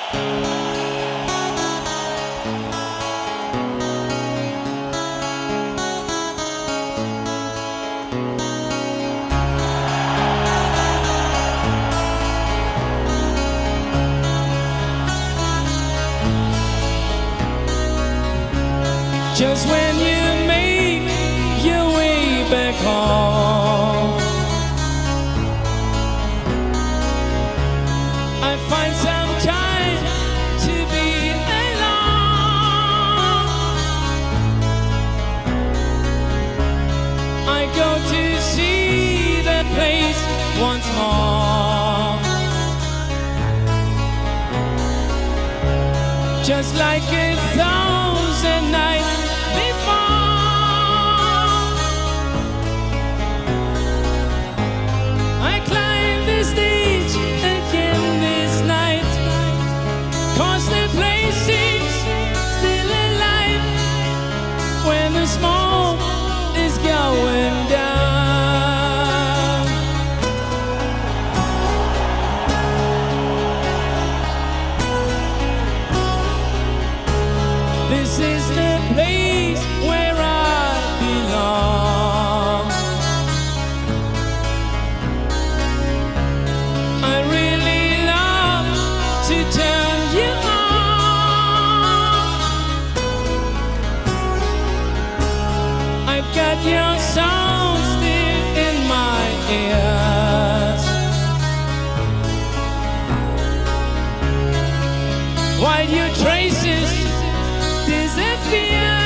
Just when you make your way back home, I find some time to be alone. I go to see that place once more, just like a thousand nights before. I climb the stage again this night, 'cause the place seems still alive when the smoke is going down. This is the place where I belong. I really love to turn you on. I've got your sound still in my ears, while your traces disappear.